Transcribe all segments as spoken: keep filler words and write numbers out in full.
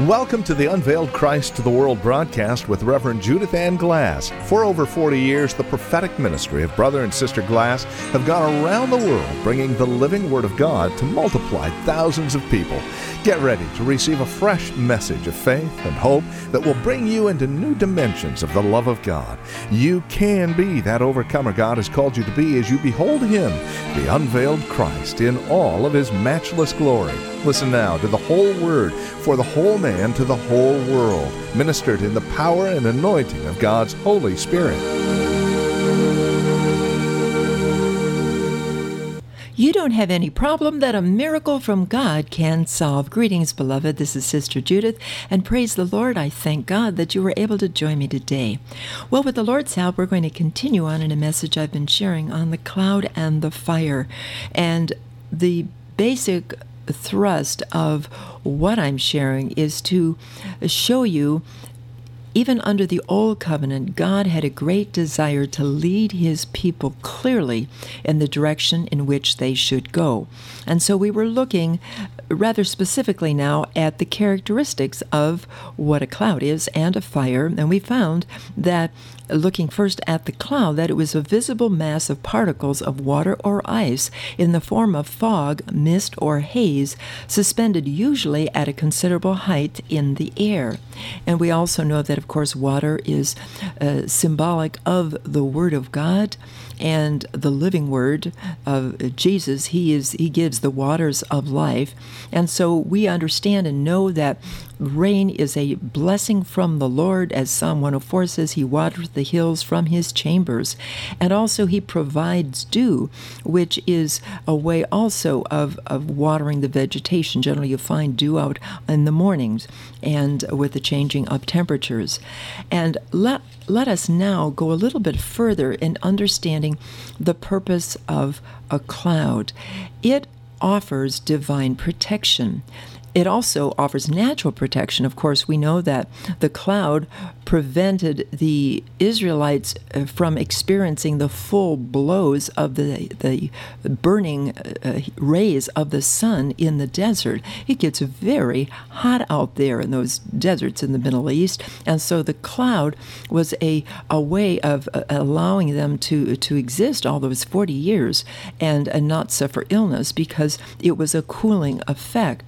Welcome to the Unveiled Christ to the World broadcast with Reverend Judith Ann Glass. For over forty years, the prophetic ministry of Brother and Sister Glass have gone around the world bringing the living Word of God to multiply thousands of people. Get ready to receive a fresh message of faith and hope that will bring you into new dimensions of the love of God. You can be that overcomer God has called you to be as you behold Him, the unveiled Christ, in all of His matchless glory. Listen now to the whole Word for the whole man to the whole world, ministered in the power and anointing of God's Holy Spirit. You don't have any problem that a miracle from God can solve. Greetings, beloved. This is Sister Judith, and praise the Lord. I thank God that you were able to join me today. Well, with the Lord's help, we're going to continue on in a message I've been sharing on the cloud and the fire. And the basic thrust of what I'm sharing is to show you, even under the Old Covenant, God had a great desire to lead His people clearly in the direction in which they should go. And so we were looking rather specifically now at the characteristics of what a cloud is and a fire, and we found that, looking first at the cloud, that it was a visible mass of particles of water or ice in the form of fog, mist, or haze, suspended usually at a considerable height in the air. And we also know that, of course, water is uh, symbolic of the Word of God and the living Word of Jesus. He is He gives the waters of life. And so we understand and know that rain is a blessing from the Lord. As Psalm one oh four says, He waters the hills from His chambers. And also He provides dew, which is a way also of, of watering the vegetation. Generally you find dew out in the mornings and with the changing of temperatures. And let, let us now go a little bit further in understanding the purpose of a cloud. It offers divine protection. It also offers natural protection. Of course, we know that the cloud prevented the Israelites from experiencing the full blows of the, the burning uh, rays of the sun in the desert. It gets very hot out there in those deserts in the Middle East, and so the cloud was a, a way of uh, allowing them to, to exist all those forty years and, and not suffer illness, because it was a cooling effect.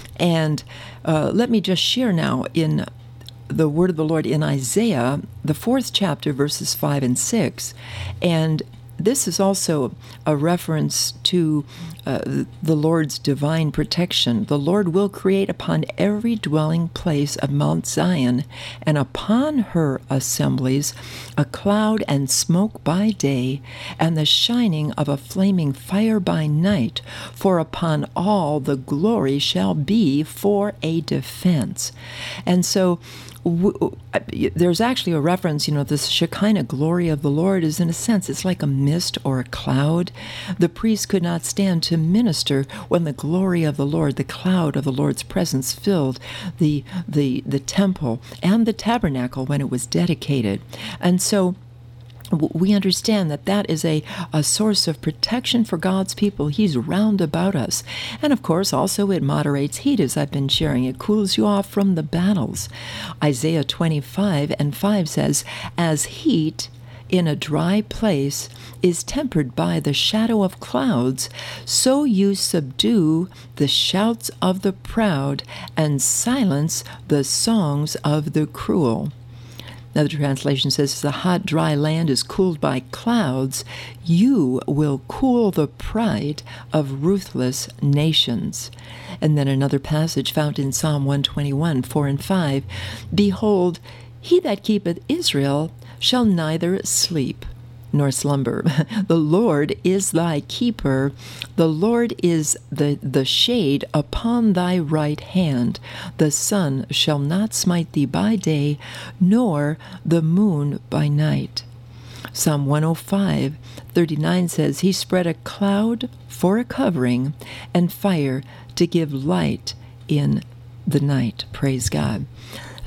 And uh, let me just share now in the word of the Lord in Isaiah, the fourth chapter, verses five and six. And this is also a reference to uh, the Lord's divine protection. The Lord will create upon every dwelling place of Mount Zion, and upon her assemblies, a cloud and smoke by day, and the shining of a flaming fire by night. For upon all the glory shall be for a defense. And so W- there's actually a reference, you know, this Shekinah glory of the Lord is, in a sense, it's like a mist or a cloud. The priest could not stand to minister when the glory of the Lord, the cloud of the Lord's presence, filled the the the temple and the tabernacle when it was dedicated. And so we understand that that is a, a source of protection for God's people. He's round about us. And of course, also it moderates heat, as I've been sharing. It cools you off from the battles. Isaiah twenty-five and five says, "As heat in a dry place is tempered by the shadow of clouds, so you subdue the shouts of the proud and silence the songs of the cruel." Another translation says, "The hot, dry land is cooled by clouds. You will cool the pride of ruthless nations." And then another passage found in Psalm one twenty-one, four and five, "Behold, he that keepeth Israel shall neither sleep nor slumber. The Lord is thy keeper. The Lord is the, the shade upon thy right hand. The sun shall not smite thee by day, nor the moon by night." Psalm one oh five, thirty-nine says, "He spread a cloud for a covering, and fire to give light in the night." Praise God.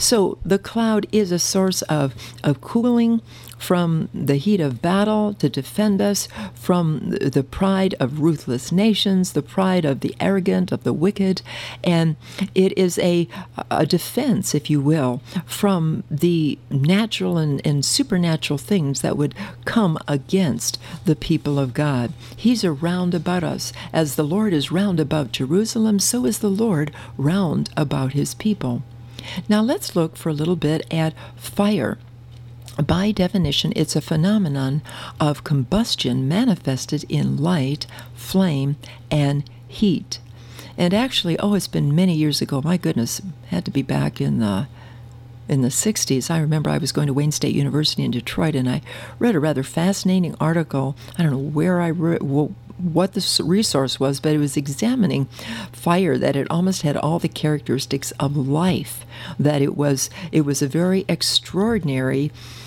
So the cloud is a source of, of cooling from the heat of battle to defend us from the pride of ruthless nations, the pride of the arrogant, of the wicked. And it is a, a defense, if you will, from the natural and, and supernatural things that would come against the people of God. He's around about us. As the Lord is round about Jerusalem, so is the Lord round about his people. Now let's look for a little bit at fire. By definition, it's a phenomenon of combustion manifested in light, flame, and heat. And actually, oh, it's been many years ago. My goodness, had to be back in the in the sixties. I remember I was going to Wayne State University in Detroit, and I read a rather fascinating article. I don't know where I read, what the resource was, but it was examining fire, that it almost had all the characteristics of life, that it was it was a very extraordinary,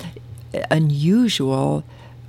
unusual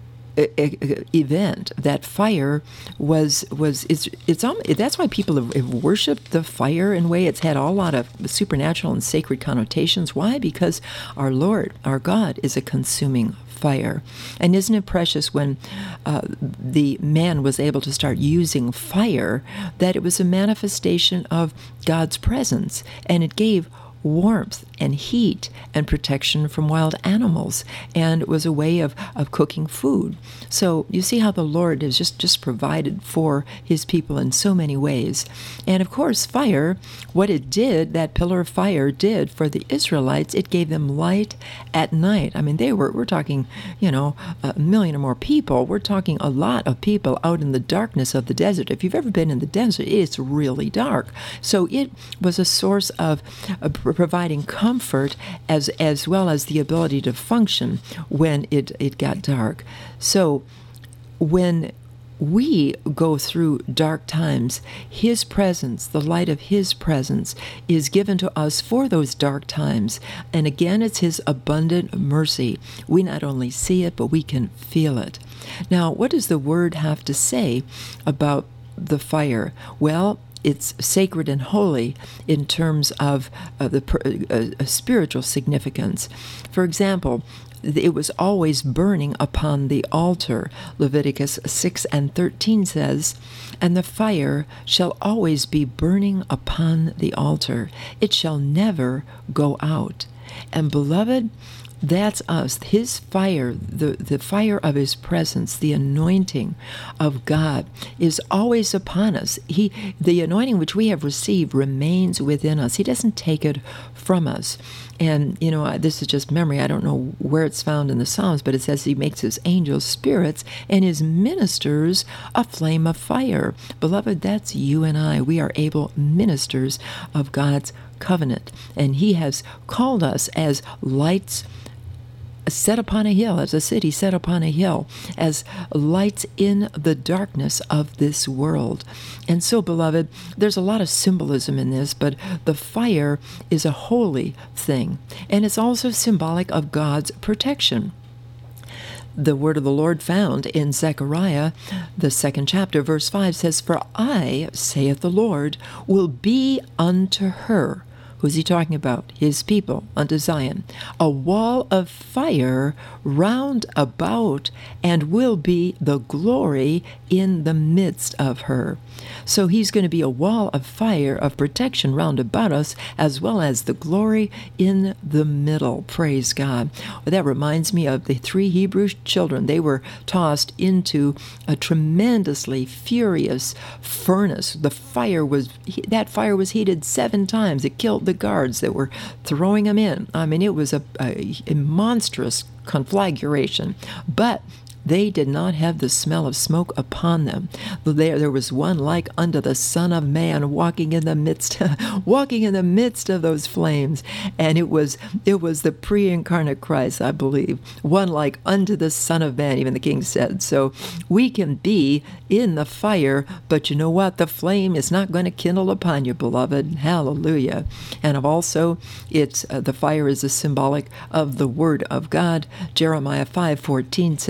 event. That fire was was it's it's that's why people have, have worshipped the fire in a way. It's had a lot of supernatural and sacred connotations. Why? Because our Lord, our God, is a consuming fire. And isn't it precious when uh, the man was able to start using fire, that it was a manifestation of God's presence, and it gave warmth and heat and protection from wild animals, and it was a way of, of cooking food. So you see how the Lord has just, just provided for his people in so many ways. And of course, fire, what it did, that pillar of fire did for the Israelites, it gave them light at night. I mean, they were, we're talking, you know, a million or more people. We're talking a lot of people out in the darkness of the desert. If you've ever been in the desert, it's really dark. So it was a source of uh, providing comfort as as well as the ability to function when it, it got dark. So when we go through dark times, his presence, the light of his presence, is given to us for those dark times. And again, it's his abundant mercy. We not only see it, but we can feel it. Now, what does the word have to say about the fire? Well, it's sacred and holy in terms of uh, the uh, spiritual significance. For example, it was always burning upon the altar. Leviticus six and thirteen says, "And the fire shall always be burning upon the altar. It shall never go out." And beloved, that's us. His fire, the, the fire of his presence, the anointing of God is always upon us. He, the anointing which we have received remains within us. He doesn't take it from us. And, you know, this is just memory. I don't know where it's found in the Psalms, but it says he makes his angels spirits and his ministers a flame of fire. Beloved, that's you and I. We are able ministers of God's covenant. And he has called us as lights set upon a hill, as a city set upon a hill, as lights in the darkness of this world. And so, beloved, there's a lot of symbolism in this, but the fire is a holy thing, and it's also symbolic of God's protection. The word of the Lord found in Zechariah, the second chapter, verse five says, "For I, saith the Lord, will be unto her," who's he talking about? His people, unto Zion, "a wall of fire round about, and will be the glory in the midst of her." So he's going to be a wall of fire, of protection round about us, as well as the glory in the middle. Praise God. Well, that reminds me of the three Hebrew children. They were tossed into a tremendously furious furnace. The fire was, that fire was heated seven times. It killed the guards that were throwing them in. I mean, it was a, a, a monstrous conflagration. But they did not have the smell of smoke upon them. There, there was one like unto the Son of Man walking in the midst, walking in the midst of those flames, and it was it was the pre-incarnate Christ, I believe. One like unto the Son of Man, even the King said. So we can be in the fire, but you know what? The flame is not going to kindle upon you, beloved. Hallelujah! And also, it's uh, the fire is a symbolic of the Word of God. Jeremiah five fourteen says, "Where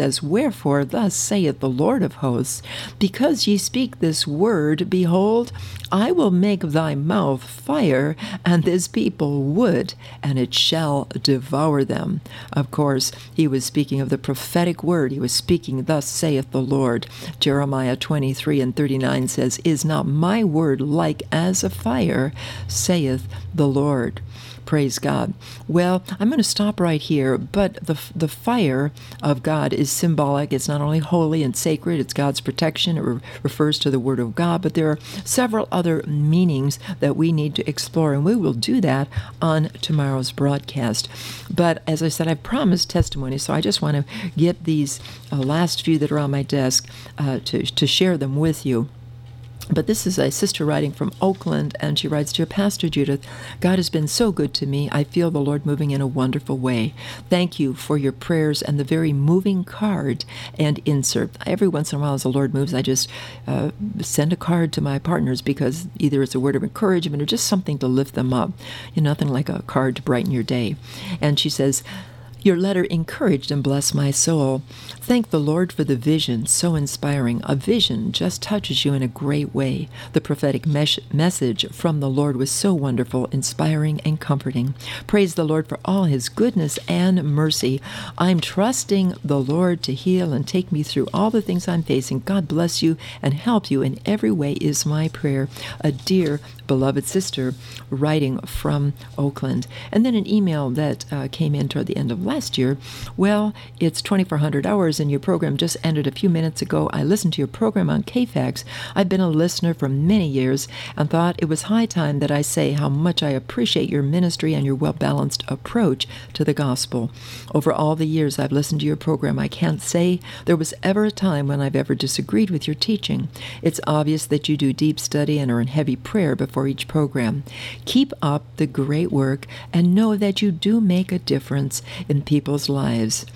Therefore, thus saith the Lord of hosts, because ye speak this word, behold, I will make thy mouth fire, and this people wood, and it shall devour them. Of course, he was speaking of the prophetic word. He was speaking, thus saith the Lord. Jeremiah twenty-three and thirty-nine says, Is not my word like as a fire, saith the Lord. Praise God. Well, I'm going to stop right here, but the the fire of God is symbolic. It's not only holy and sacred, it's God's protection. It re- refers to the Word of God, but there are several other meanings that we need to explore, and we will do that on tomorrow's broadcast. But as I said, I promised testimony, so I just want to get these uh, last few that are on my desk uh, to, to share them with you. But this is a sister writing from Oakland, and she writes, Dear Pastor Judith, God has been so good to me. I feel the Lord moving in a wonderful way. Thank you for your prayers and the very moving card and insert. Every once in a while, as the Lord moves, I just uh, send a card to my partners because either it's a word of encouragement or just something to lift them up. You know, nothing like a card to brighten your day. And she says, Your letter encouraged and blessed my soul. Thank the Lord for the vision, so inspiring. A vision just touches you in a great way. The prophetic mes- message from the Lord was so wonderful, inspiring, and comforting. Praise the Lord for all his goodness and mercy. I'm trusting the Lord to heal and take me through all the things I'm facing. God bless you and help you in every way is my prayer. A dear, beloved sister writing from Oakland. And then an email that uh, came in toward the end of last year. Well, it's twenty-four hundred hours and your program just ended a few minutes ago. I listened to your program on K FAX. I've been a listener for many years and thought it was high time that I say how much I appreciate your ministry and your well-balanced approach to the gospel. Over all the years I've listened to your program, I can't say there was ever a time when I've ever disagreed with your teaching. It's obvious that you do deep study and are in heavy prayer before each program. Keep up the great work and know that you do make a difference in people's lives.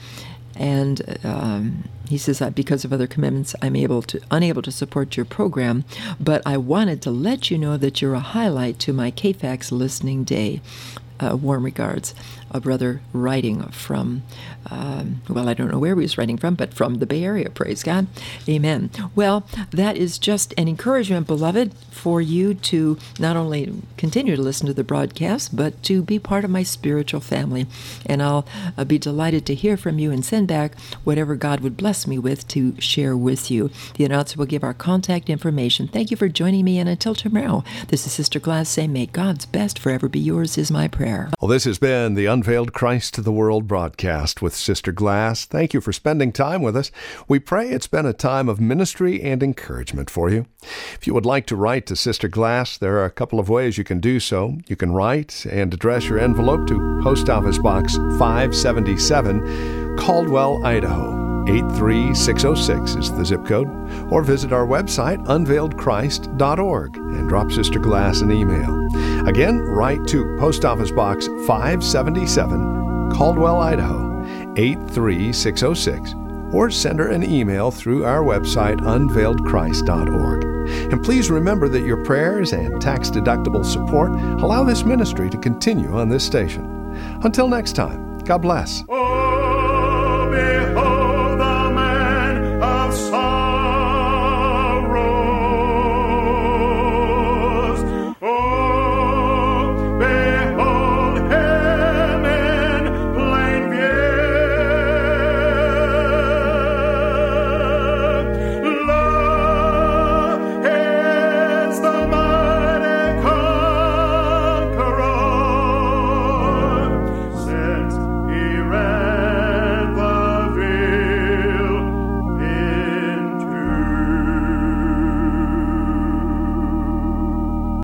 And um, he says that because of other commitments, I'm able to unable to support your program, but I wanted to let you know that you're a highlight to my K FAX listening day. Uh, warm regards, a brother writing from, um, well, I don't know where he was writing from, but from the Bay Area, praise God. Amen. Well, that is just an encouragement, beloved, for you to not only continue to listen to the broadcast, but to be part of my spiritual family. And I'll uh, be delighted to hear from you and send back whatever God would bless me with to share with you. The announcer will give our contact information. Thank you for joining me, and until tomorrow, this is Sister Glass saying, may God's best forever be yours is my prayer. Well, this has been the Unveiled Christ to the World broadcast with Sister Glass. Thank you for spending time with us. We pray it's been a time of ministry and encouragement for you. If you would like to write to Sister Glass, there are a couple of ways you can do so. You can write and address your envelope to Post Office Box five seventy-seven, Caldwell, Idaho. eight three six oh six is the zip code, or visit our website, unveiled christ dot org, and drop Sister Glass an email. Again, write to Post Office Box five seventy-seven, Caldwell, Idaho, eight three six oh six, or send her an email through our website, unveiled christ dot org. And please remember that your prayers and tax-deductible support allow this ministry to continue on this station. Until next time, God bless.